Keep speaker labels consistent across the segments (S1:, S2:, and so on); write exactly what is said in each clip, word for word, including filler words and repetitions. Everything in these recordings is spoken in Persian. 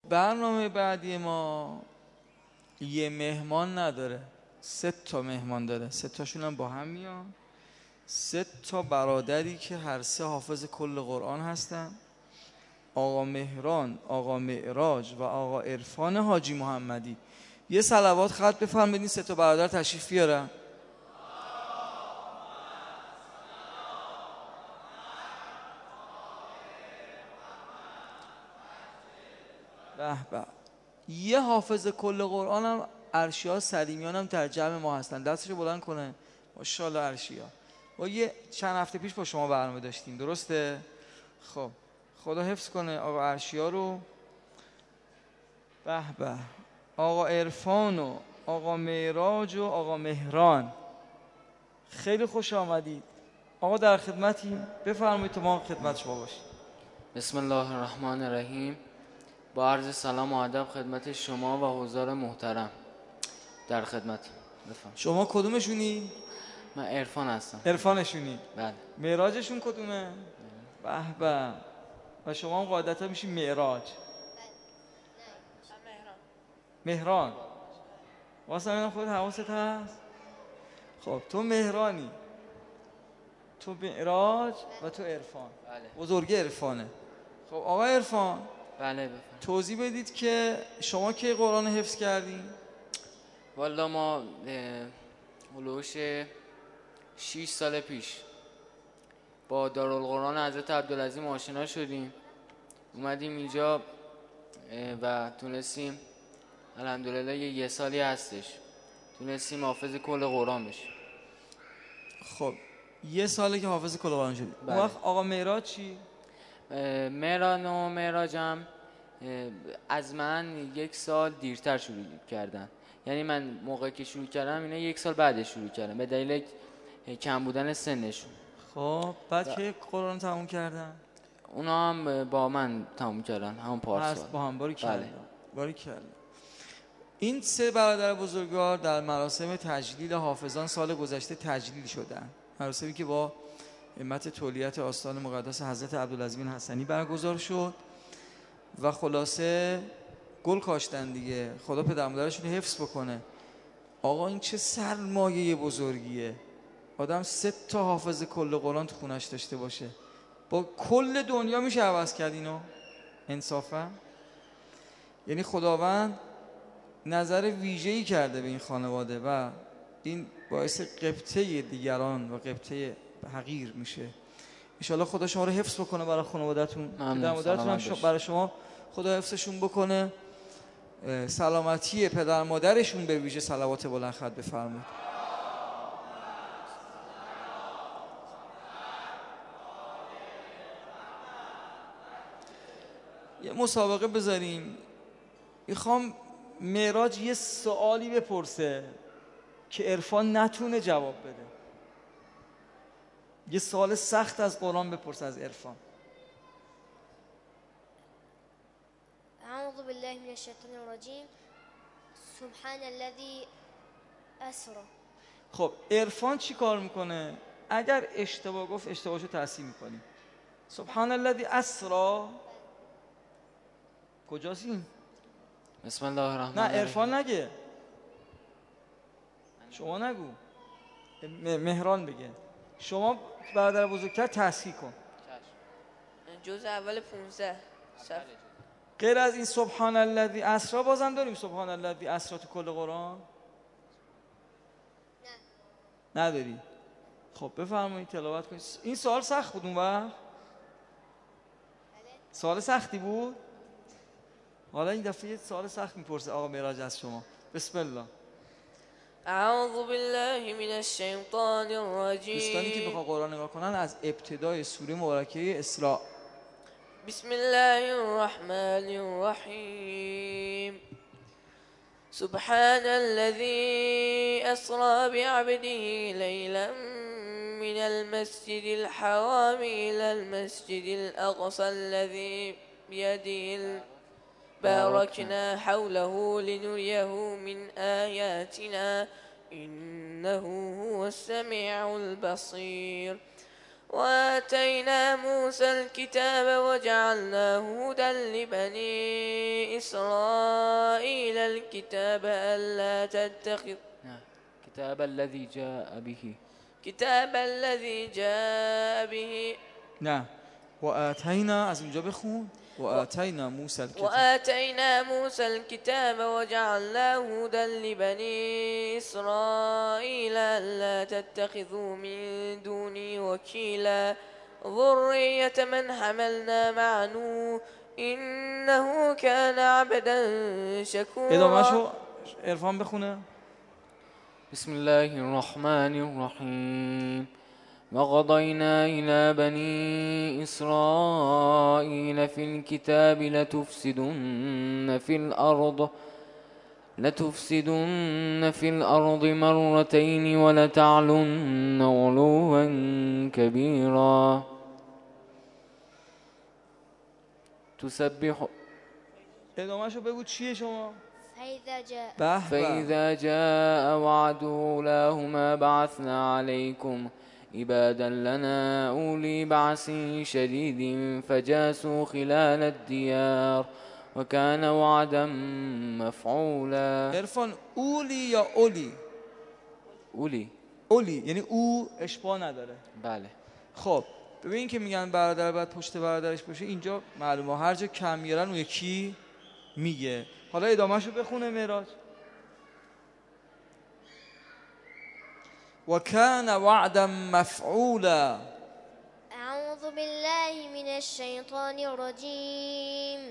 S1: برنامه بعدی ما یه مهمان نداره، سه تا مهمان داره. سه تاشون هم با هم میان، سه تا برادری که هر سه حافظ کل قرآن هستن. آقا مهران، آقا معراج و آقا عرفان حاجی محمدی. یه صلوات خط بفرمایید این سه تا برادر تشریف بیارن. به به. یه حافظ کل قرآن هم ارشیا سلیمیان هم در جمع ما هستن، دستشو بلند کنه. ماشاءالله ارشیا. ما یه چند هفته پیش با شما برنامه داشتیم، درسته؟ خب خدا حفظ کنه آقا ارشیا رو. به به. آقا عرفان و آقا معراج و آقا مهران، خیلی خوش آمدید. آقا در خدمتیم، بفرمایید تا ما خدمت شما باشیم.
S2: بسم الله الرحمن الرحیم. با عرض سلام و ادب خدمت شما و حضار محترم، در خدمت. بفرمایید.
S1: شما کدومشونی؟
S2: من عرفان هستم.
S1: عرفانشونی؟
S2: بله.
S1: معراجشون کدومه؟ به به. و شما هم قاعدتا میشین معراج. مهران. واسه من خود حواست هست؟ خب تو مهرانی، تو معراج و تو عرفان.
S2: بله.
S1: بزرگ عرفانه. خب آقا عرفان،
S2: بله بفرمایید.
S1: توضیح بدید که شما کی قرآن حفظ کردین؟
S2: والا ما هلوش شیش سال پیش با دارالقرآن حضرت عبدالعظیم آشنا شدیم، اومدیم اینجا و تونستیم الحمدلله یه, یه سالی هستش تونستیم حافظ کل قرآن بشیم.
S1: خب یه ساله که حافظ کل قرآن شدید.
S2: بله.
S1: اون وقت آقا معراج چی؟
S2: مهران و معراجم از من یک سال دیرتر شروع کردن، یعنی من موقعی که شروع کردم اینا یک سال بعدش شروع کردم به دلیل کم بودن سنشون.
S1: خب بعد که قرآن تموم کردن؟
S2: اونا هم با من تموم کردن همون پارسال.
S1: با هم. باری کردن.
S2: بله.
S1: باری کردن. این سه برادر بزرگوار در مراسم تجلیل حافظان سال گذشته تجلیل شدن، مراسمی که با همت تولیت آستان مقدس حضرت عبدالعظیم حسنی برگزار شد و خلاصه گل کاشتن دیگه. خدا پدر مادرشون حفظ بکنه. آقا این چه سرمایه بزرگیه آدم سه تا حافظ کل قرآن تو خونش داشته باشه. با کل دنیا میشه عوض کرد اینو، انصافا. یعنی خداوند نظر ویژه‌ای کرده به این خانواده و این باعث غبطه دیگران و غبطه حقیر میشه. انشالله خدا شما رو حفظ بکنه برای خانواده‌تون، پدر مادرتون هم برای شما خدا حفظشون بکنه. سلامتی پدر مادرشون به ویژه صلوات بلند خط بفرمایید. یه مسابقه بذاریم. میخوام معراج یه سوالی بپرسه که عرفان نتونه جواب بده. یه سوال سخت از قرآن بپرسه از عرفان.
S3: اعوذ بالله من الشیطان الرجیم. سبحان الذی اسری.
S1: خب عرفان چی کار میکنه؟ اگر اشتباه گفت اشتباهشو تصحیح میکنیم. سبحان الذی اسری کجاست این؟
S2: بسم الله الرحمن
S1: نه
S2: الرحیم.
S1: عرفان نگه، شما نگو، مهران بگه. شما برادر بزرگتر تصحیح کن.
S4: جزء اول پونزده.
S1: غیر از این سبحان الذی اسری بازم داریم سبحان الذی اسری تو کل قرآن؟ نه نداری؟ خب بفرمایید تلاوت کنید. این سوال سخت بود اون وقت؟ سوال سختی بود؟ حالا این دفعه یه سوال سخت میپرسه آقا معراج از شما. بسم الله.
S4: اعوذ بالله من الشیطان الرجیم.
S1: دوستانی که بخواه قرآن نگاه کنن از ابتدای سوره مبارکه اسراء.
S4: بسم الله الرحمن الرحیم. سبحان الذي اسرى بعبده ليلا من المسجد الحرام إلى المسجد الأقصى الذي بيده باركنا حوله لنريه من آياتنا إنه هو السميع البصير. وآتينا موسى الكتاب وجعلناه هدى لبني إسرائيل الكتاب ألا تتخذ
S2: كتاب الذي جاء به
S4: كتاب الذي جاء به
S1: نه وآتینا از اونجا بخون وآتینا موسی الکتاب
S4: وآتينا موسى الكتاب وجعلناه هدى لبني إسرائيل ألا تتخذوا من دوني وكيلا ذرية من حملنا مع نوح إنه كان عبدا شكورا.
S1: ادامهشو عرفان بخونه.
S2: بسم الله الرحمن الرحيم وقضينا إلى بني إسرائيل في الكتاب لتفسدن في الأرض لتفسدن في الأرض مرتين ولتعلن علوا كبيرا تسبح.
S1: ادامهشو بگو چیه شما؟
S3: فإذا جاء
S1: به
S2: فإذا جاء وعد أولاهما بعثنا عليكم عبادا لنا أولي بعث شديد فجاسوا خلال الديار وكان وعدا مفعولا.
S1: عرفان اولی یا اولی؟
S2: اولی.
S1: اولی یعنی او اشباه نداره.
S2: بله.
S1: خب ببین که میگن برادر باید پشت برادرش باشه، اینجا معلومه هر جا کم میارن اون یکی میگه. حالا ادامهشو بخونه معراج. وكان وعدا مفعولا.
S3: أعوذ بالله من الشيطان الرجيم.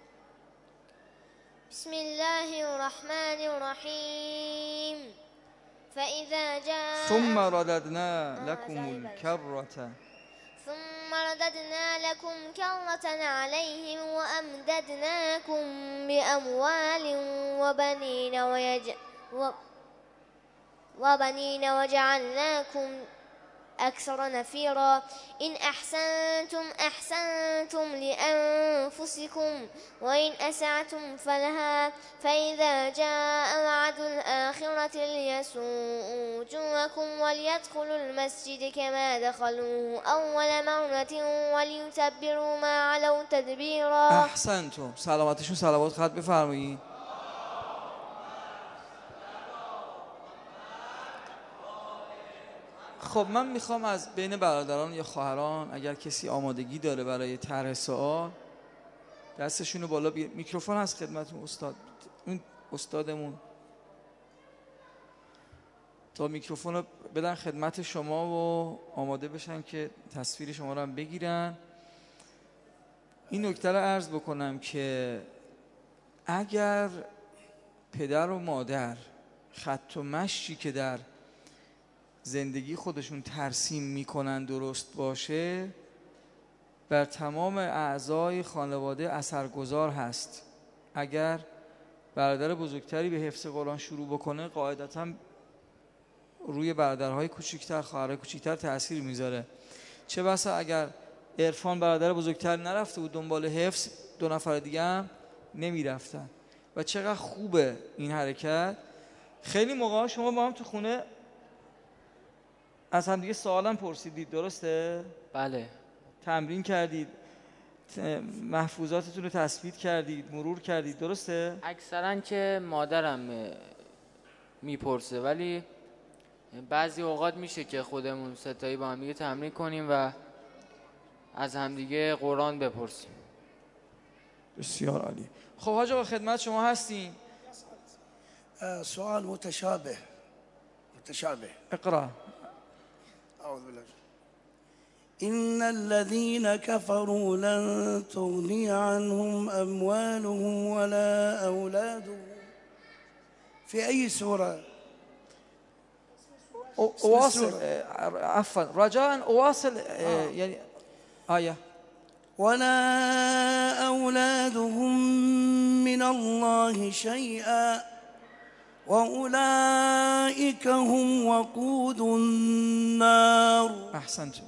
S3: بسم الله الرحمن الرحيم. فإذا جاء
S1: ثم رددنا لكم الكرة
S3: ثم رددنا لكم كرة عليهم وأمددناكم بأموال وبنين ويج و وبنين وجعلناكم أكثر نفيرا. إن أحسنتم أحسنتم لأنفسكم وإن أسعتم فلها. فإذا جاء وعد الآخرة ليسوءوا وجوهكم وليدخلوا المسجد كما دخلوه أول مرة وليتبروا ما علوا تدبيرا.
S1: احسنتم. سلامتشون صلوات خط بفرمایید. خب من میخوام از بین برادران یا خواهران اگر کسی آمادگی داره برای طرح سوال دستشونو بالا بگیر. میکروفون هست خدمتتون استاد، اون استادمون تا میکروفون رو بدن خدمت شما و آماده بشن که تصویر شما رو هم بگیرن. این نکته رو عرض بکنم که اگر پدر و مادر خط و مشی که در زندگی خودشون ترسیم میکنن درست باشه، بر تمام اعضای خانواده اثرگذار هست. اگر برادر بزرگتری به حفظ قرآن شروع بکنه قاعدتاً روی برادرهای کوچکتر، خواهرای کوچکتر تأثیر میذاره. چه بسا اگر عرفان برادر بزرگتر نرفته بود دنبال حفظ، دو نفر دیگه هم نمیرفتن. و چقدر خوبه این حرکت. خیلی موقع شما با هم تو خونه از هم دیگه سوالم پرسیدید، درسته؟
S2: بله.
S1: تمرین کردید، محفوظاتتون رو تثبیت کردید، مرور کردید، درسته؟
S2: اکثرا که مادرم میپرسه، ولی بعضی اوقات میشه که خودمون ستایی با هم دیگه تمرین کنیم و از همدیگه قرآن بپرسیم.
S1: بسیار عالی. خب حاج آقا خدمت شما هستیم.
S5: سؤال متشابه متشابه
S1: اقرأ.
S5: أعوذ بالله. إن الذين كفروا لن تغني عنهم أموالهم ولا أولادهم. في أي سورة؟
S1: أواصل عفوا رجاء أواصل آه. يعني آية.
S5: ولا أولادهم من الله شيئا وأولئك هم وقود النار.
S1: احسنتم.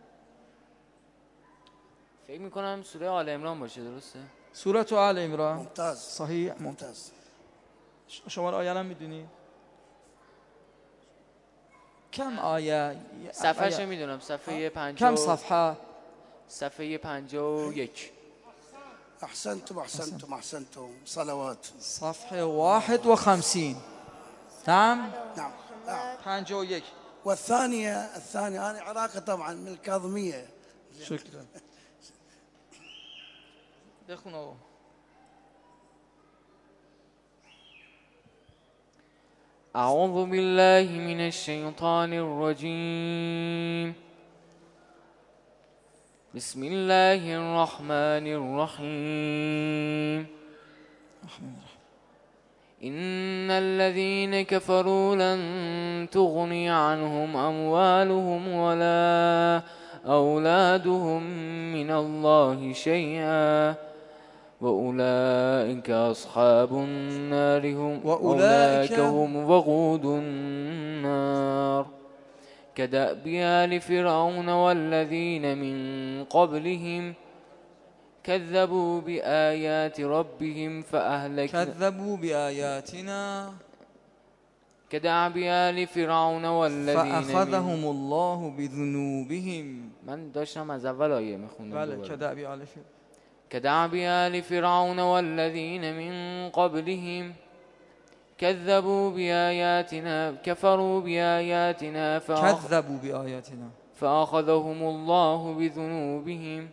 S2: فکر میکنم سوره آل عمران باشه، درسته؟
S1: سوره آل عمران.
S5: ممتاز.
S1: صحیح.
S5: ممتاز.
S1: شما آیه هم میدونی؟ کم آیه
S2: صفحه‌شو میدونم، صفحه پنج
S1: کم صفحه
S2: صفحه پنجاه و یک.
S5: أحسنتم أحسنتم أحسنتم صلوات.
S1: صفحه واحد و خمسین. نعم
S5: نعم نعم.
S1: پنجاه و یک.
S5: والثانية الثانية أنا عراقي طبعا من الكاظمية.
S1: شکرا. بخون آقا.
S2: أعوذ بالله من الشيطان الرجيم. بسم الله الرحمن الرحيم. إن الذين كفروا لن تغني عنهم أموالهم ولا أولادهم من الله شيئا وأولئك أصحاب النار هم وأولئك هم وقود النار كدأب آل فرعون والذين من قبلهم كذبوا بآيات ربهم فأهلكنا
S1: كذبوا بآياتنا
S2: كدأب آل فرعون والذين
S1: فأخذهم
S2: من
S1: الله بذنوبهم.
S2: من داشتم از اول آیه میخوندم.
S1: بله كدأب آل فرعون
S2: كدأب آل فرعون والذين من قبلهم كذبوا بآياتنا كفروا بآياتنا فأخ...
S1: كذبوا بآياتنا
S2: فأخذهم الله بذنوبهم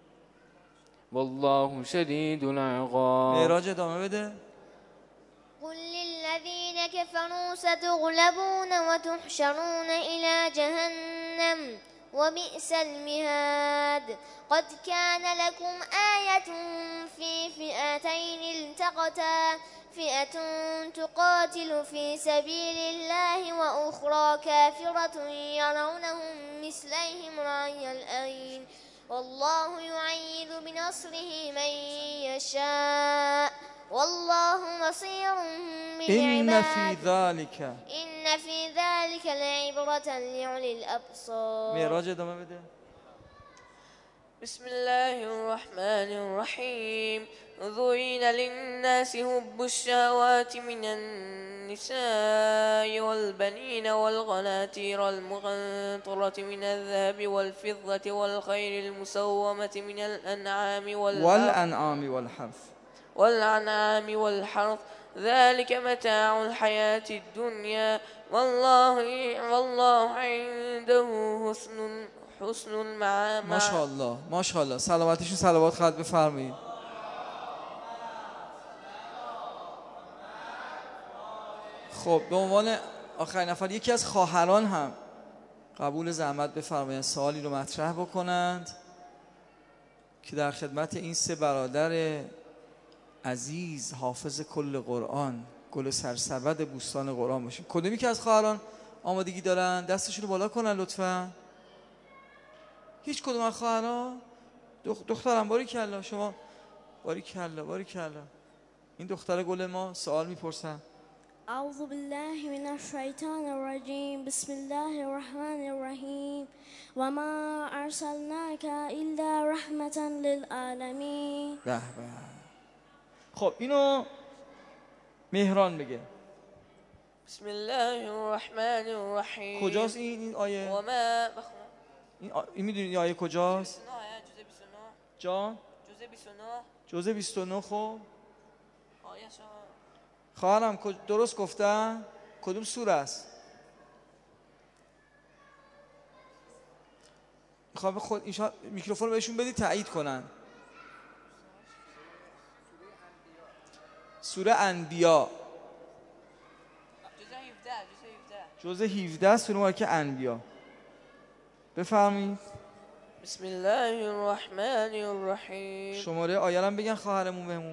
S2: والله شديد العقاب.
S1: معراج ادامه بده.
S3: قل للذين كفروا ستغلبون وتحشرون إلى جهنم وبئس المهاد. قد كان لكم آية في فئتين التقتا فئة تقاتل في سبيل الله وأخرى كافرة يرونهم مثليهم رأي العين والله يعيد بنصره من يشاء والله بصير بالعباد.
S1: إن في ذلك
S3: إن في ذلك لعبرة لأولي الأبصار.
S1: معراج ادامه بده.
S4: بسم الله الرحمن الرحيم. زين للناس حب الشهوات من النساء والبنين والقناطير المقنطرة من الذهب والفضة والخيل المسومة من الأنعام
S1: والأنعام والحرث
S4: والأنعام والحرث ذلك متاع الحياة الدنيا والله والله عنده حسن حسن المعامل.
S1: ماشاءالله ماشاءالله. صلواتشون صلوات خواهد بفرمایید. خب به عنوان آخرین نفر یکی از خواهران هم قبول زحمت بفرمایند سوالی رو مطرح بکنند که در خدمت این سه برادر عزیز حافظ کل قرآن گل سرسبد بوستان قرآن باشیم. کدومی که از خواهران آمادگی دارن دستشون رو بالا کنن لطفاً. هیچ کدوم از خواهران؟ دخترم باری کلا شما باری کلا باری کلا. این دختر گل ما سوال میپرسن.
S6: أعوذ بالله من الشيطان الرجيم بسم الله الرحمن الرحيم وما أرسلناك إلا رحمة للعالمين.
S1: به به. خب اینو مهران بگه.
S4: بسم الله الرحمن الرحیم.
S1: کجاست این این آیه؟
S4: و ما
S1: این, آ... این میدونید این آیه کجاست؟
S4: جزء بیست و نه.
S1: جان؟
S4: جزء بیست و نه.
S1: جزء بیست و نه. خب
S4: آیه شما
S1: خواهرم درست گفتم؟ کدوم سوره است؟ میخوام خود ایشان میکروفون رو بهشون بدید تایید کنن. سوره انبیا جزء هفده سوره مبارکه انبیا. بفرمایید.
S4: بسم الله الرحمن الرحیم.
S1: شماره آیه رو بگن خواهرمون بهمون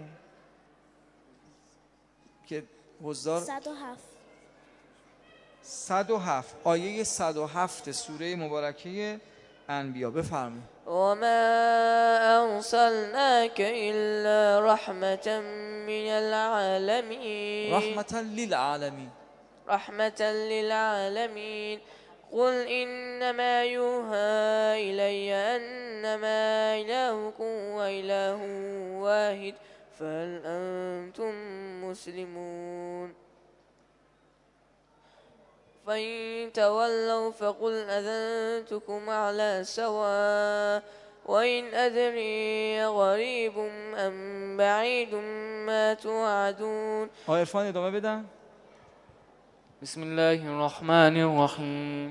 S1: که حضار
S6: صد و هفت
S1: صد و هفت آیه صد و هفت سوره مبارکه انبیا. بفرمایید.
S4: و ما ارسلناک الا رحمة من العالمین.
S1: رحمة للعالمین.
S4: رحمة للعالمین. قل إنما يوحى إلي أنما إلهكم وإله واحد فهل أنتم مسلمون. فإن تولوا فقل أذنتكم على سواء وإن أدري غريب أم بعيد ما توعدون.
S1: آقای عرفان ادامه بدن.
S2: بسم الله الرحمن الرحيم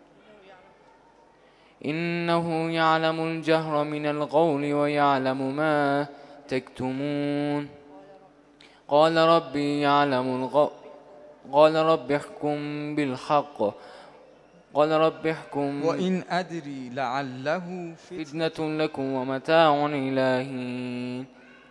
S2: إنه يعلم الجهر من القول ويعلم ما تكتمون. قال ربي يعلم القول قال رب احكم بالحق قال رب احكم
S1: وإن أدري لعله
S2: فتنة لكم ومتاع إلى حين.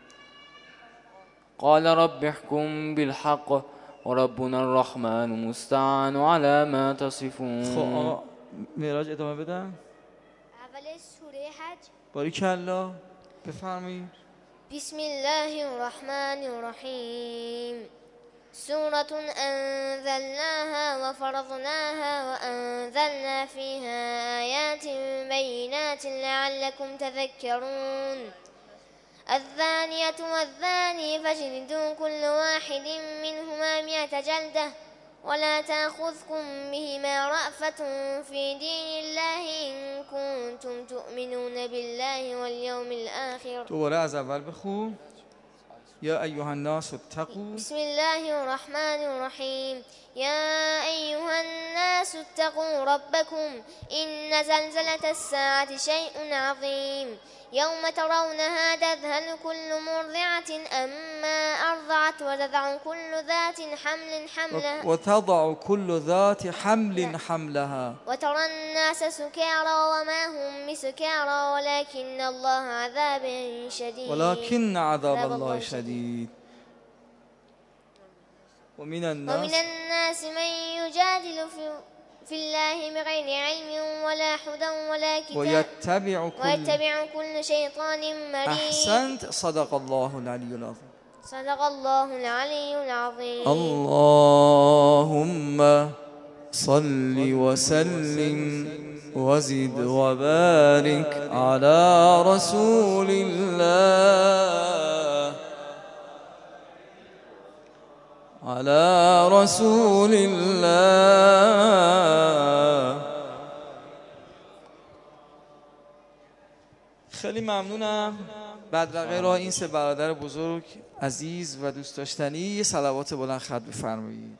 S2: قال رب احكم بالحق وربنا الرحمن المستعان على ما تصفون.
S1: خب آقا معراج ادامه بدن.
S3: اول سوره حج.
S1: باریکلا بفرمایید.
S3: بسم الله الرحمن الرحيم سورة أنزلناها وفرضناها وأنزلنا فيها آيات بينات لعلكم تذكرون. الزانية والزاني فاجلدوا كل واحد منهما مئة جلدة ولا تأخذكم بهما رأفة في دين الله إن كنتم تؤمنون بالله واليوم الآخر.
S1: دوباره از اول بخون. یا ایها الناس اتقوا.
S3: بسم الله الرحمن الرحيم يا أيها الناس اتقوا ربكم إن زلزلة الساعة شيء عظيم يوم ترونها تذهل كل مرضعة أما أرضعت وتضع كل ذات حمل حملها
S1: وتضع كل ذات حمل حملها
S3: وترى الناس سكارى وما هم بسكارى ولكن الله عذاب شديد
S1: ولكن عذاب الله شديد. ومن الناس
S3: ومن الناس من يجادل في في الله بغير علم ولا هدى ولا كتاب
S1: ويتبع كل
S3: ويتبع كل شيطان مريد.
S1: أحسنت. صدق الله العلي العظيم.
S3: صدق الله العلي العظيم.
S1: اللهم صل وسلم وزد وبارك على رسول الله على رسول الله. خیلی ممنونم. بدرقه را این سه برادر بزرگ عزیز و دوست داشتنی یه صلوات بلند ختم بفرمایید.